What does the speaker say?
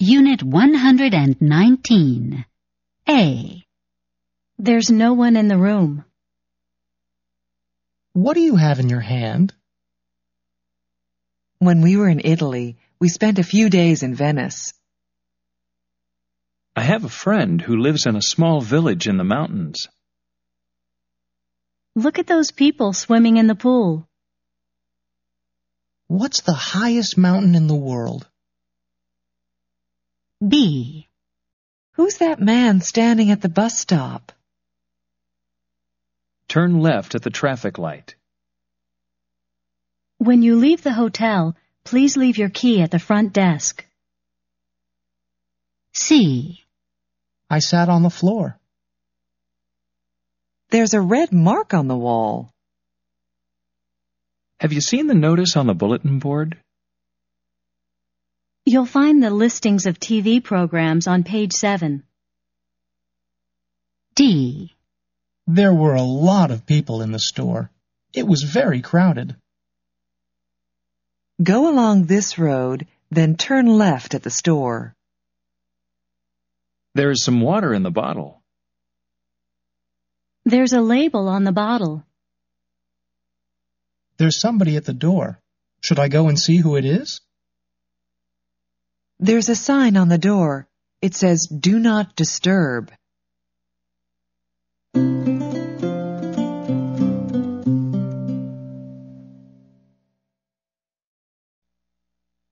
Unit 119. A. There's no one in the room. What do you have in your hand? When we were in Italy, we spent a few days in Venice. I have a friend who lives in a small village in the mountains. Look at those people swimming in the pool. What's the highest mountain in the world? B. Who's that man standing at the bus stop? Turn left at the traffic light. When you leave the hotel, please leave your key at the front desk. C. I sat on the floor. There's a red mark on the wall. Have you seen the notice on the bulletin board? You'll find the listings of TV programs on page 7. D. There were a lot of people in the store. It was very crowded. Go along this road, then turn left at the store. There is some water in the bottle. There's a label on the bottle. There's somebody at the door. Should I go and see who it is? There's a sign on the door. It says, "Do not disturb."